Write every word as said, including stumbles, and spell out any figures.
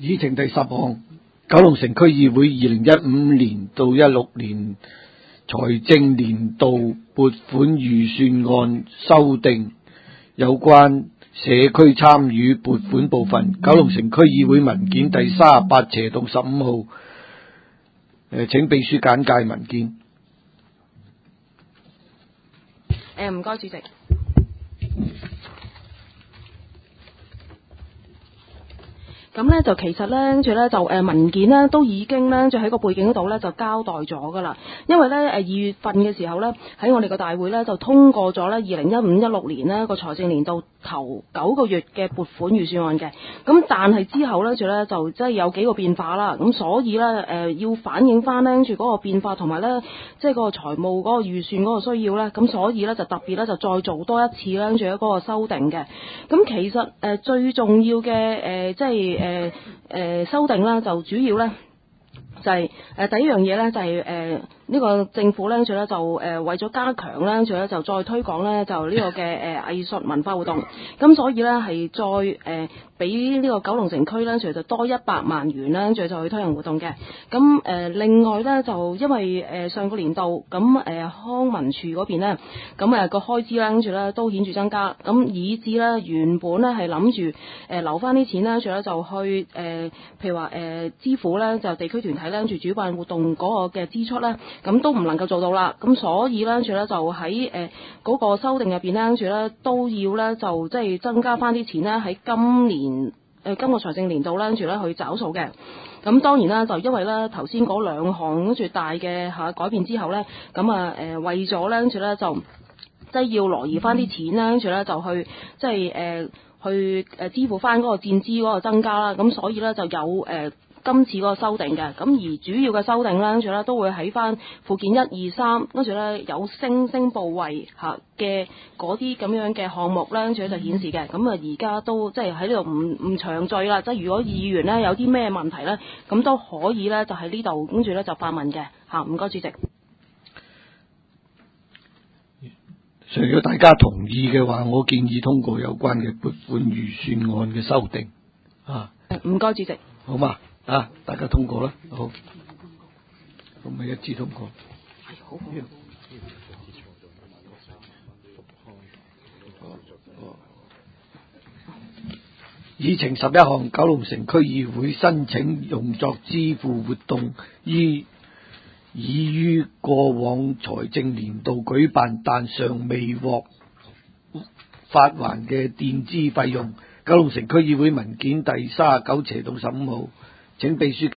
議程第十項，九龍城區議會二零一五年到一六年財政年度撥款預算案修訂，有關社區參與撥款部分，九龍城區議會文件第三十八斜到十五號。誒，請秘書簡介文件。 誒，唔該，主席。咁咧就其實咧，跟住咧就誒文件咧都已經咧，就喺個背景嗰度咧就交代咗噶啦。因為咧誒二月份嘅時候咧，喺我哋個大會咧就通過咗咧二零一五一六年呢個財政年度頭九個月嘅撥款預算案嘅。咁但係之後咧，住咧就即係有幾個變化啦。咁所以咧誒要反映翻咧跟住嗰個變化同埋咧即係嗰個財務嗰個預算嗰個需要咧，咁所以咧就特別咧就再做多一次咧，跟住嗰個修訂嘅。咁其實誒最重要嘅誒即係誒誒、呃、修訂啦，就主要咧就係、是、誒、呃、第一樣嘢咧就係誒呢個政府咧，跟住咧就誒、呃、為咗加強咧，跟住咧就再推廣咧就呢個嘅誒藝術文化活動，咁所以咧係再誒俾呢個九龍城區咧，跟住就多一百萬元啦，跟住就去推行活動嘅。咁誒、呃、另外咧就因為誒、呃、上個年度咁誒、呃、康文署嗰邊咧，咁誒個開支啦，跟住咧都顯著增加，咁以至咧原本咧係諗住誒留翻啲錢啦，跟住咧就去誒、呃、譬如話誒、呃、支付咧就地區團體咧跟住主辦活動嗰個嘅支出咧。咁都唔能夠做到啦，咁所以咧，跟住咧就喺誒嗰個修訂入邊咧，跟住咧都要咧就即係增加翻啲錢咧喺今年誒、呃、今個財政年度咧，跟住咧去找數嘅。咁當然啦，就因為咧頭先嗰兩項跟住大嘅嚇改變之後咧，咁啊誒為咗咧跟住咧就即係要挪移翻啲錢啦，跟住咧就去即係誒去誒支付翻嗰個戰資嗰個增加啦，咁所以咧就有誒。呃今次嗰個修訂嘅，咁而主要嘅修訂咧，跟住咧都會喺翻附件一二三，跟住咧有星星部位嚇嘅嗰啲咁樣嘅項目咧，跟住就顯示嘅。咁啊而家都即係喺呢度唔唔詳細啦，即係如果議員咧有啲咩問題咧，咁都可以咧就喺呢度跟住咧就發問嘅嚇。唔該，主席。 如果大家同意嘅話，我建議通過有關嘅撥款預算案嘅修訂啊。 唔該，主席。 好嘛？啊！大家通過啦，好，咁咪一致通過。 係好好。 議程十一項，九龍城區議會申請用作支付活動，依已於過往財政年度舉辦，但尚未獲發還嘅墊資費用。九龍城區議會文件第三十九斜到十五號，請秘書。